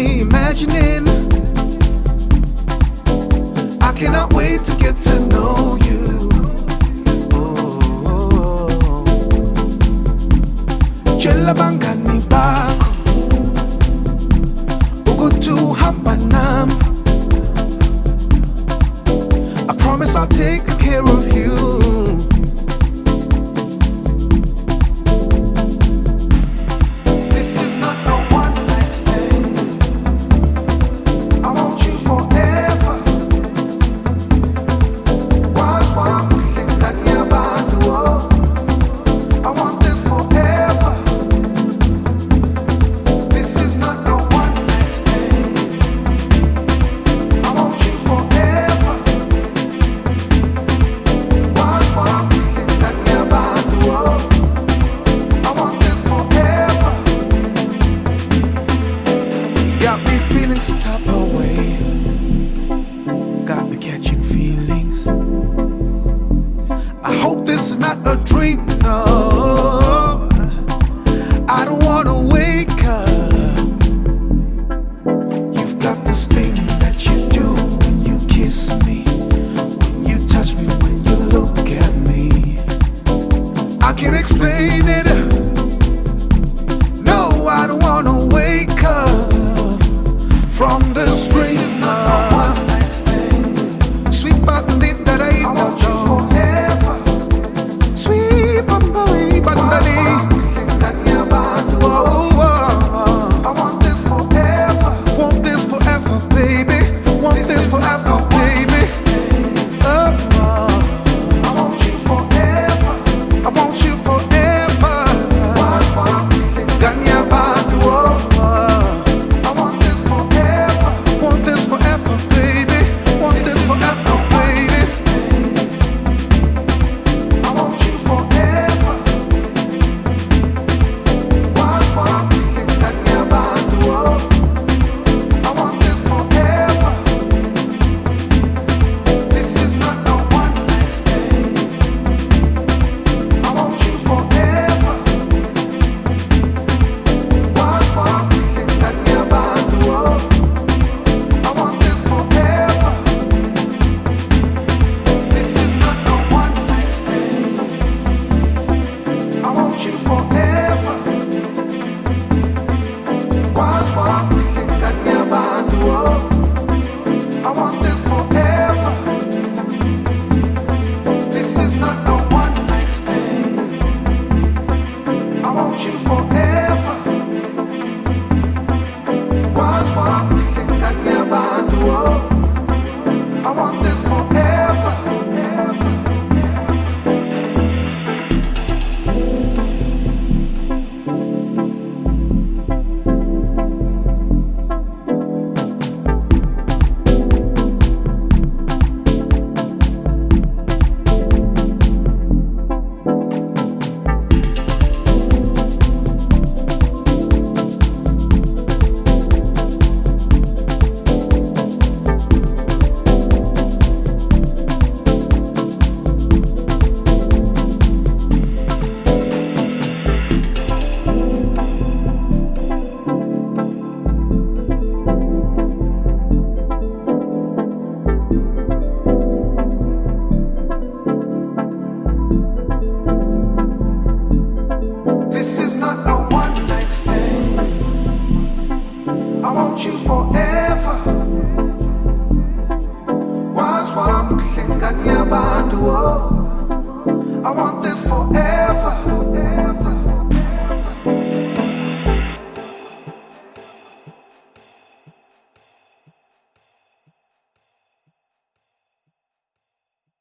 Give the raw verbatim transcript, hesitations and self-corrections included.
me imagining. I cannot wait to get to know you. Oh, Jela bangani bako ukutuhamba nami. I promise I'll take care of you. Some type of way, got me catching feelings. I hope this is not a dream, no. I don't wanna wake up. You've got this thing that you do when you kiss me, when you touch me, when you look at me. I can't explain it. No, I don't wanna wake up from the street. This is not a one night stand. Sweet bandit that I, I want you forever. Sweet bamboy bandali. I want this forever. Want this forever, baby. Want this, this forever, baby. Oh, I want you forever. I want you forever. Ganya bandu. I want this forever.